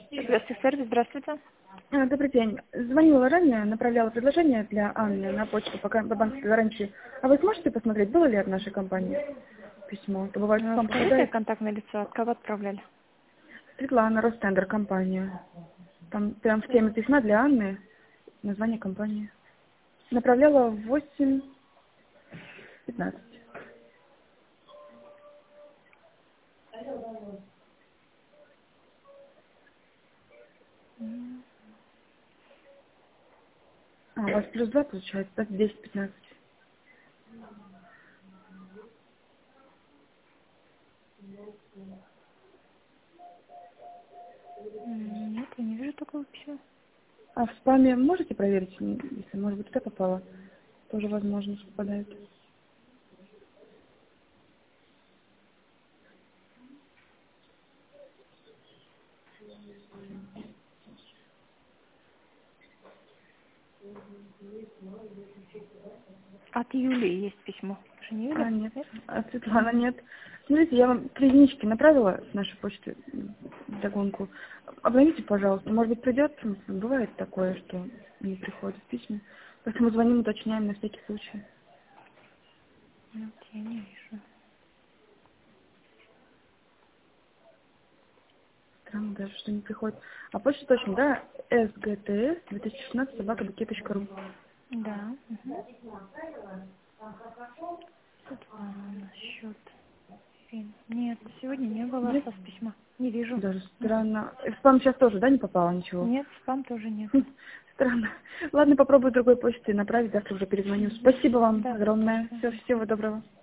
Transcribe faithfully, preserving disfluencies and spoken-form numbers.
Здравствуйте, сервис, здравствуйте. А, Добрый день. Звонила ранее, направляла предложение для Анны на почту по, кон- по банковской гарантии. А вы сможете посмотреть, было ли от нашей компании письмо? Это бывает А, спам Скажите попадает. контактное лицо, от кого отправляли? Светлана, Ростендер компания. Там прям в теме письма для Анны название компании. Направляла в восемь пятнадцать. М, А, у вас плюс два получается, да, десять пятнадцать. м, Нет, я не вижу такого письма. А в спаме можете проверить, если, может быть, это попало? Тоже возможно, что попадает. От Юлии есть письмо. Же не А, Юля? нет, Нет? а Светлана нет. Смотрите, я вам три единички направила с нашей почты в догонку. Обновите, пожалуйста. Может быть, придет. Бывает такое, что не приходят письма. Поэтому звоним, уточняем на всякий случай. Нет, я не вижу. Странно даже, что не приходит. А почта точно, да? эс гэ тэ эс две тысячи шестнадцать собака букет точка ру. Да. Угу. Светлана, счет. Ирина. Нет, сегодня не было Нет? со письма. Не вижу. Даже Мгм. странно. И в спам сейчас тоже, да, не попало ничего? Нет, спам тоже Хм, нету. Странно. Ладно, попробую другой почтой направить, завтра уже перезвоню. Мгм. Спасибо вам Да, огромное. пожалуйста. Все, всего доброго.